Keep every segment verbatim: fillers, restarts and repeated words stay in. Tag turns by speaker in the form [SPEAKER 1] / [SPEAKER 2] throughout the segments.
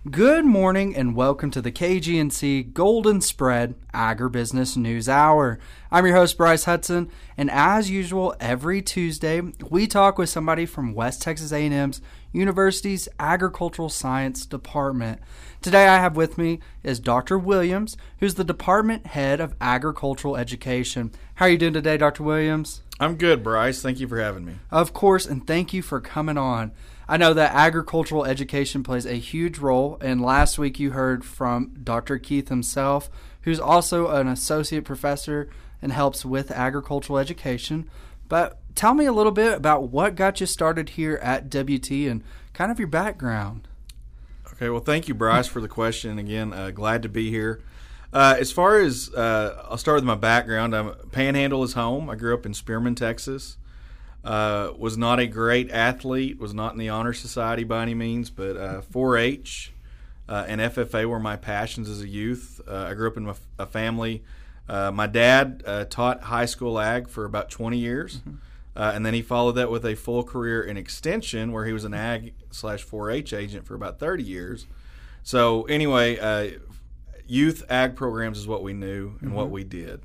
[SPEAKER 1] Good morning and welcome to the K G N C Golden Spread Agribusiness News Hour. I'm your host, Bryce Hudson, and as usual, every Tuesday, we talk with somebody from West Texas A and M's University's Agricultural Science Department. Today I have with me is Doctor Williams, who's the Department Head of Agricultural Education. How are you doing today, Doctor Williams?
[SPEAKER 2] I'm good, Bryce. Thank you for having me.
[SPEAKER 1] Of course, and thank you for coming on. I know that agricultural education plays a huge role, and last week you heard from Doctor Keith himself, who's also an associate professor and helps with agricultural education. But tell me a little bit about what got you started here at W T and kind of your background.
[SPEAKER 2] Okay, well, thank you, Bryce, for the question. Again, uh, glad to be here. Uh, as far as, uh, I'll start with my background. I'm, Panhandle is home. I grew up in Spearman, Texas. Uh, was not a great athlete, was not in the Honor Society by any means, but uh, four H uh, and F F A were my passions as a youth. Uh, I grew up in a, a family. Uh, my dad uh, taught high school ag for about twenty years, mm-hmm. uh, and then he followed that with a full career in extension where he was an ag slash four H agent for about thirty years. So anyway, uh, youth ag programs is what we knew and mm-hmm. what we did.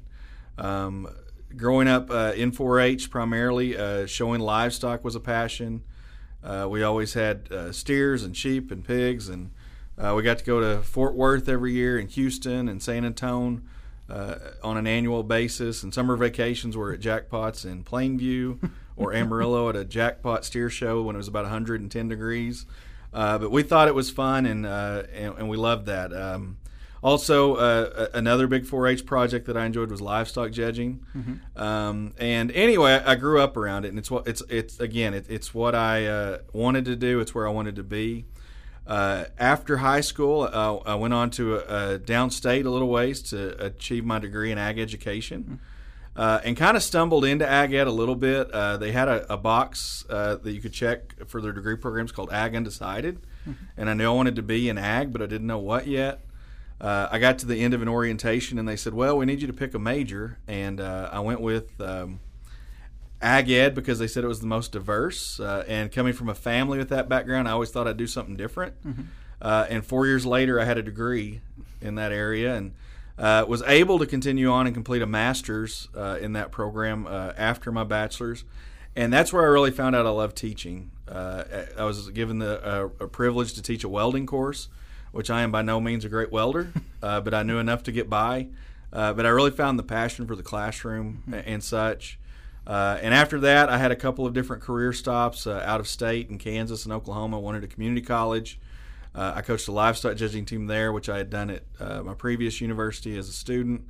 [SPEAKER 2] Um, Growing up uh, in four H primarily, uh, showing livestock was a passion. Uh, we always had uh, steers and sheep and pigs, and uh, we got to go to Fort Worth every year and Houston and San Antonio uh, on an annual basis. And summer vacations were at Jackpots in Plainview or Amarillo at a Jackpot steer show when it was about one hundred ten degrees. Uh, but we thought it was fun, and uh, and, and we loved that. Um, Also, uh, another big four H project that I enjoyed was livestock judging. Mm-hmm. Um, and anyway, I grew up around it, and it's what it's it's again, it, it's what I uh, wanted to do. It's where I wanted to be. Uh, after high school, uh, I went on to uh, downstate a little ways to achieve my degree in ag education, mm-hmm. uh, and kind of stumbled into ag ed a little bit. Uh, they had a, a box uh, that you could check for their degree programs called Ag Undecided, mm-hmm. and I knew I wanted to be in ag, but I didn't know what yet. Uh, I got to the end of an orientation, and they said, well, we need you to pick a major. And uh, I went with um, ag ed because they said it was the most diverse. Uh, and coming from a family with that background, I always thought I'd do something different. Mm-hmm. Uh, and four years later, I had a degree in that area and uh, was able to continue on and complete a master's uh, in that program uh, after my bachelor's. And that's where I really found out I love teaching. Uh, I was given the uh, a privilege to teach a welding course, which I am by no means a great welder, uh, but I knew enough to get by. Uh, but I really found the passion for the classroom mm-hmm. and such. Uh, and after that, I had a couple of different career stops uh, out of state in Kansas and Oklahoma. I wanted a community college. Uh, I coached a livestock judging team there, which I had done at uh, my previous university as a student.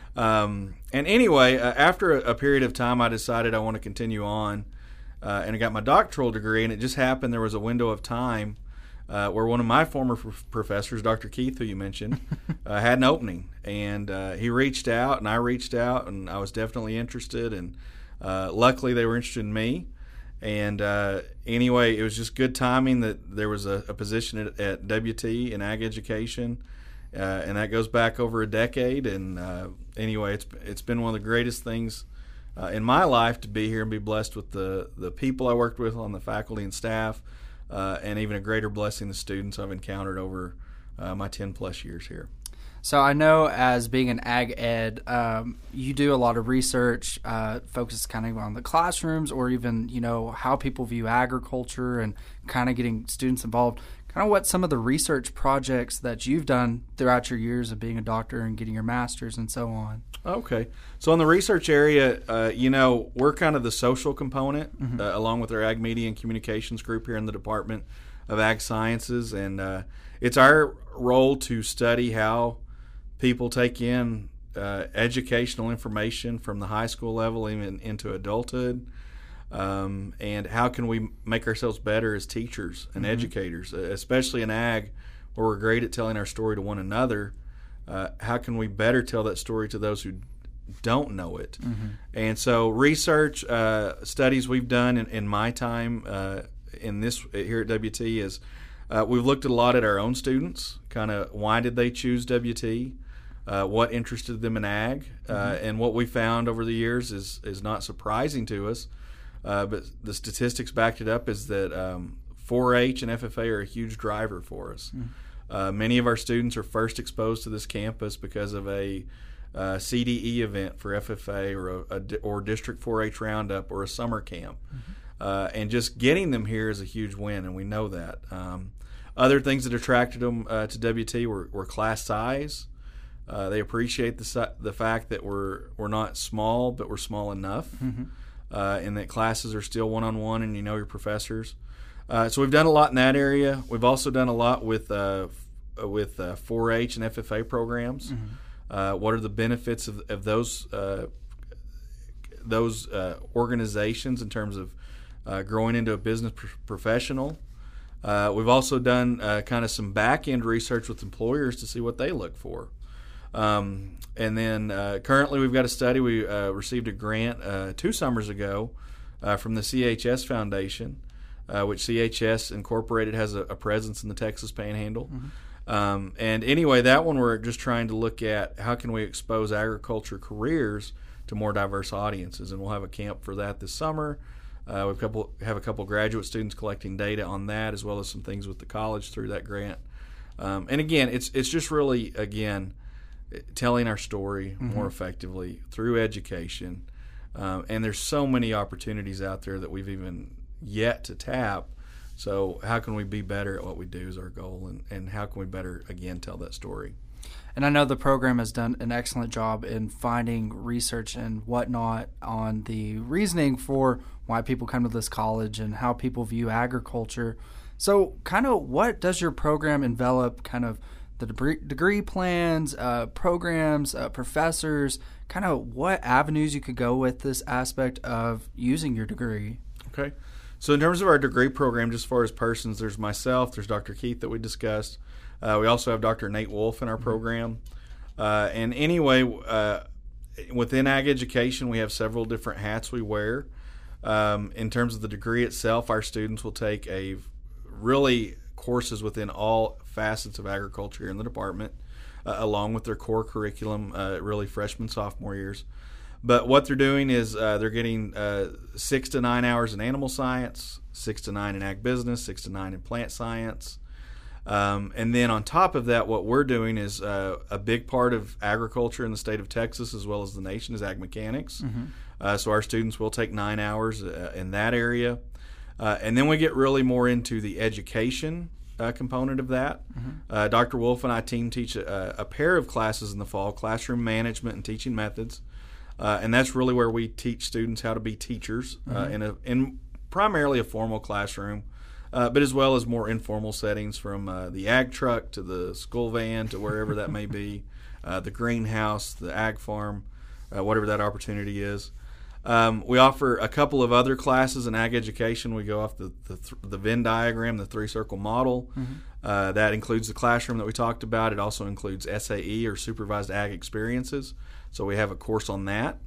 [SPEAKER 2] Um, and anyway, uh, after a, a period of time, I decided I want to continue on. Uh, and I got my doctoral degree, and it just happened there was a window of time Uh, where one of my former f- professors, Doctor Keith, who you mentioned, uh, had an opening. And uh, he reached out, and I reached out, and I was definitely interested. And uh, luckily, they were interested in me. And uh, anyway, it was just good timing that there was a, a position at, at W T in ag education. Uh, and that goes back over a decade. And uh, anyway, it's it's been one of the greatest things uh, in my life to be here and be blessed with the, the people I worked with on the faculty and staff. Uh, and even a greater blessing the students I've encountered over uh, my ten plus years here.
[SPEAKER 1] So I know as being an ag ed, um, you do a lot of research, uh, focuses kind of on the classrooms or even, you know, how people view agriculture and kind of getting students involved. Kind of what some of the research projects that you've done throughout your years of being a doctor and getting your master's and so on.
[SPEAKER 2] Okay. So in the research area, uh, you know, we're kind of the social component mm-hmm. uh, along with our Ag Media and Communications group here in the Department of Ag Sciences. And uh, it's our role to study how people take in uh, educational information from the high school level even into adulthood. Um, and how can we make ourselves better as teachers and mm-hmm. educators, especially in ag, where we're great at telling our story to one another. Uh, how can we better tell that story to those who don't know it? Mm-hmm. And so research uh, studies we've done in, in my time uh, in this here at W T is uh, we've looked a lot at our own students, kind of why did they choose W T, uh, what interested them in ag, mm-hmm. uh, and what we found over the years is is not surprising to us. Uh, but the statistics backed it up is that um, four H and F F A are a huge driver for us. Mm. Uh, many of our students are first exposed to this campus because of a uh, C D E event for F F A or a, a or District four H Roundup or a summer camp. Mm-hmm. Uh, and just getting them here is a huge win, and we know that. Um, other things that attracted them uh, to W T were, were class size. Uh, they appreciate the the fact that we're we're not small, but we're small enough, mm-hmm. uh, and that classes are still one on one, and you know your professors. Uh, so we've done a lot in that area. We've also done a lot with uh, f- with uh, four H and F F A programs. Mm-hmm. Uh, what are the benefits of, of those uh, those uh, organizations in terms of uh, growing into a business pr- professional? Uh, we've also done uh, kind of some back end research with employers to see what they look for. Um, and then uh, currently we've got a study. We uh, received a grant uh, two summers ago uh, from the C H S Foundation, uh, which C H S Incorporated has a, a presence in the Texas Panhandle. Mm-hmm. Um, and anyway, that one we're just trying to look at how can we expose agriculture careers to more diverse audiences, and we'll have a camp for that this summer. Uh, we couple, have a couple graduate students collecting data on that, as well as some things with the college through that grant. Um, and again, it's it's just really again telling our story mm-hmm. more effectively through education. Um, and there's so many opportunities out there that we've even yet to tap. So how can we be better at what we do is our goal, and, and how can we better, again, tell that story?
[SPEAKER 1] And I know the program has done an excellent job in finding research and whatnot on the reasoning for why people come to this college and how people view agriculture. So kind of what does your program envelop, kind of the degree, degree plans, uh, programs, uh, professors, kind of what avenues you could go with this aspect of using your degree?
[SPEAKER 2] Okay. So in terms of our degree program, just as far as persons, there's myself, there's Doctor Keith that we discussed. Uh, we also have Doctor Nate Wolf in our program. Uh, and anyway, uh, within ag education, we have several different hats we wear. Um, in terms of the degree itself, our students will take a really courses within all facets of agriculture here in the department, uh, along with their core curriculum, uh, really freshman, sophomore years. But what they're doing is uh, they're getting uh, six to nine hours in animal science, six to nine in ag business, six to nine in plant science. Um, and then on top of that, what we're doing is uh, a big part of agriculture in the state of Texas as well as the nation is ag mechanics. Mm-hmm. Uh, so our students will take nine hours uh, in that area. Uh, and then we get really more into the education uh, component of that. Mm-hmm. Uh, Doctor Wolf and I team teach a, a pair of classes in the fall, classroom management and teaching methods. Uh, and that's really where we teach students how to be teachers mm-hmm. uh, in a in primarily a formal classroom, uh, but as well as more informal settings, from uh, the ag truck to the school van to wherever that may be, uh, the greenhouse, the ag farm, uh, whatever that opportunity is. Um, we offer a couple of other classes in ag education. We go off the the, th- the Venn diagram, the three-circle model. Mm-hmm. Uh, that includes the classroom that we talked about. It also includes S A E, or Supervised Ag Experiences. So we have a course on that.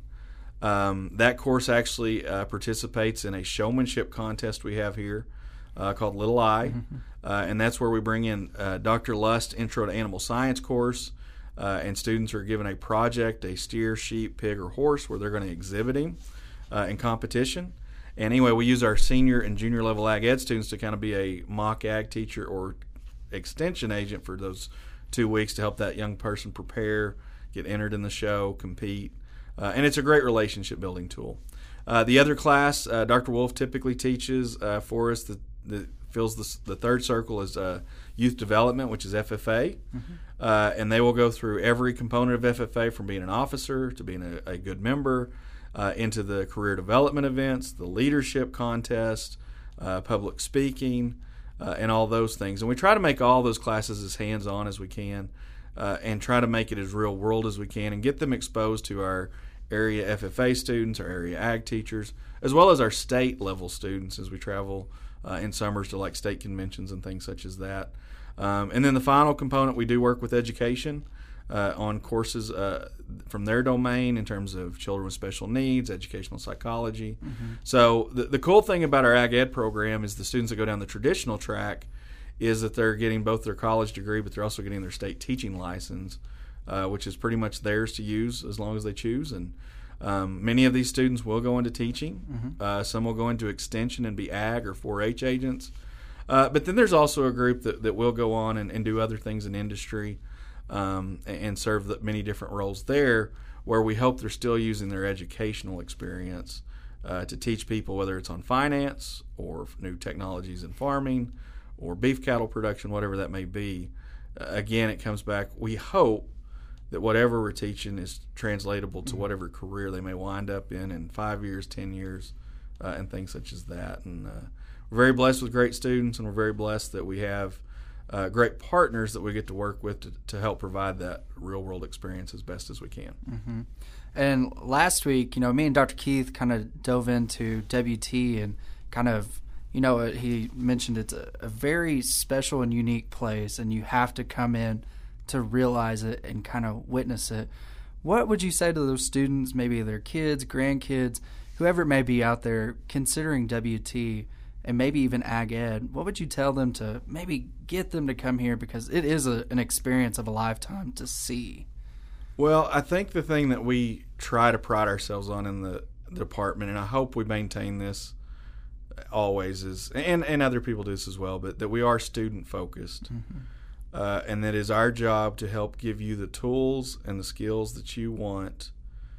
[SPEAKER 2] Um, that course actually uh, participates in a showmanship contest we have here uh, called Little I. Mm-hmm. Uh, and that's where we bring in uh, Doctor Lust Intro to Animal Science course. Uh, and students are given a project, a steer, sheep, pig, or horse, where they're going to exhibit him uh, in competition. And anyway, we use our senior and junior level ag ed students to kind of be a mock ag teacher or extension agent for those two weeks to help that young person prepare, get entered in the show, compete. Uh, and it's a great relationship building tool. Uh, the other class, uh, Doctor Wolf typically teaches uh, for us, the, the fills the, the third circle is uh, youth development, which is F F A. Mm-hmm. Uh, and they will go through every component of F F A, from being an officer to being a, a good member, uh, into the career development events, the leadership contest, uh, public speaking, uh, and all those things. And we try to make all those classes as hands-on as we can, uh, and try to make it as real world as we can, and get them exposed to our area F F A students, our area ag teachers, as well as our state level students as we travel uh, in summers to like state conventions and things such as that. Um, and then the final component, we do work with education uh, on courses uh, from their domain in terms of children with special needs, educational psychology. Mm-hmm. So the, the cool thing about our ag ed program is the students that go down the traditional track is that they're getting both their college degree, but they're also getting their state teaching license, uh, which is pretty much theirs to use as long as they choose. And um, many of these students will go into teaching. Mm-hmm. Uh, some will go into extension and be ag or four H agents. Uh, but then there's also a group that, that will go on and, and do other things in industry um, and, and serve the many different roles there, where we hope they're still using their educational experience uh, to teach people, whether it's on finance or new technologies in farming or beef cattle production, whatever that may be. Uh, again, it comes back, we hope that whatever we're teaching is translatable to whatever career they may wind up in in five years, ten years, uh, and things such as that. And uh, we're very blessed with great students, and we're very blessed that we have uh, great partners that we get to work with to, to help provide that real-world experience as best as we can.
[SPEAKER 1] Mm-hmm. And last week, you know, me and Doctor Keith kind of dove into W T and kind of, you know, he mentioned it's a, a very special and unique place, and you have to come in to realize it and kind of witness it. What would you say to those students, maybe their kids, grandkids, whoever it may be out there considering W T and maybe even Ag Ed? What would you tell them to maybe get them to come here, because it is a, an experience of a lifetime to see?
[SPEAKER 2] Well, I think the thing that we try to pride ourselves on in the, the department, and I hope we maintain this always, is, and, and other people do this as well, but that we are student-focused. Mm-hmm. Uh, and that is our job to help give you the tools and the skills that you want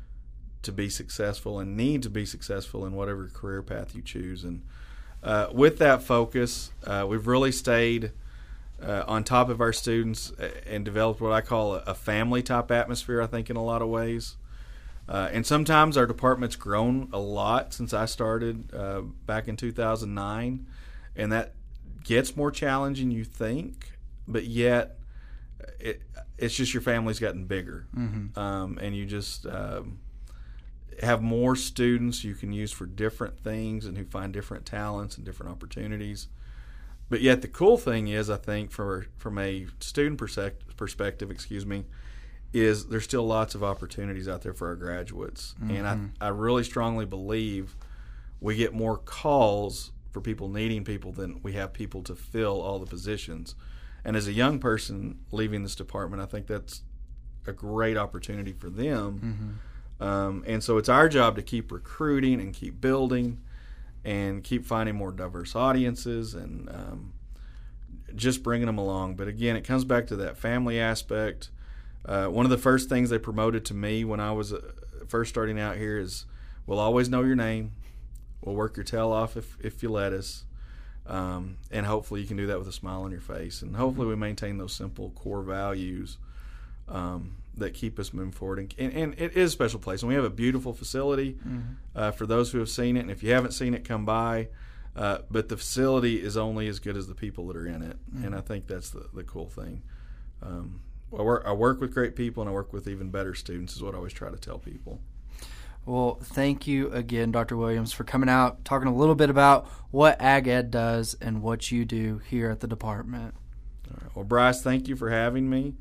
[SPEAKER 2] to be successful and need to be successful in whatever career path you choose. And uh, with that focus, uh, we've really stayed uh, on top of our students and developed what I call a, a family-type atmosphere, I think, in a lot of ways. Uh, and sometimes our department's grown a lot since I started uh, back in two thousand nine, and that gets more challenging, you think. But yet, it, it's just your family's gotten bigger, mm-hmm. um, and you just um, have more students you can use for different things and who find different talents and different opportunities. But yet, the cool thing is, I think, for, from a student perspective, perspective, excuse me, is there's still lots of opportunities out there for our graduates, mm-hmm. and I, I really strongly believe we get more calls for people needing people than we have people to fill all the positions. And as a young person leaving this department, I think that's a great opportunity for them. Mm-hmm. Um, and so it's our job to keep recruiting and keep building and keep finding more diverse audiences and um, just bringing them along. But again, it comes back to that family aspect. Uh, one of the first things they promoted to me when I was uh, first starting out here is, we'll always know your name. We'll work your tail off if, if you let us. Um, and hopefully you can do that with a smile on your face. And hopefully we maintain those simple core values um, that keep us moving forward. And, and, and it is a special place. And we have a beautiful facility mm-hmm. uh, for those who have seen it. And if you haven't seen it, come by. Uh, but the facility is only as good as the people that are in it. Mm-hmm. And I think that's the, the cool thing. Um, I, work, I work with great people, and I work with even better students is what I always try to tell people.
[SPEAKER 1] Well, thank you again, Doctor Williams, for coming out, talking a little bit about what Ag Ed does and what you do here at the department.
[SPEAKER 2] All right. Well, Bryce, thank you for having me.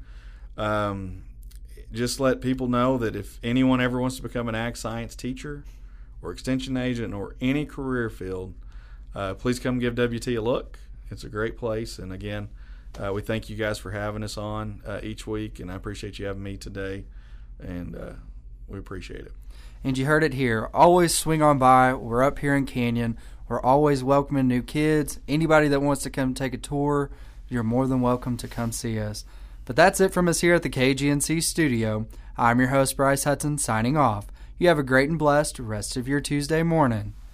[SPEAKER 2] Um, just let people know that if anyone ever wants to become an ag science teacher or extension agent or any career field, uh, please come give W T a look. It's a great place. And again, uh, we thank you guys for having us on uh, each week, and I appreciate you having me today, and uh, we appreciate it.
[SPEAKER 1] And you heard it here. Always swing on by. We're up here in Canyon. We're always welcoming new kids. Anybody that wants to come take a tour, you're more than welcome to come see us. But that's it from us here at the K G N C studio. I'm your host, Bryce Hudson, signing off. You have a great and blessed rest of your Tuesday morning.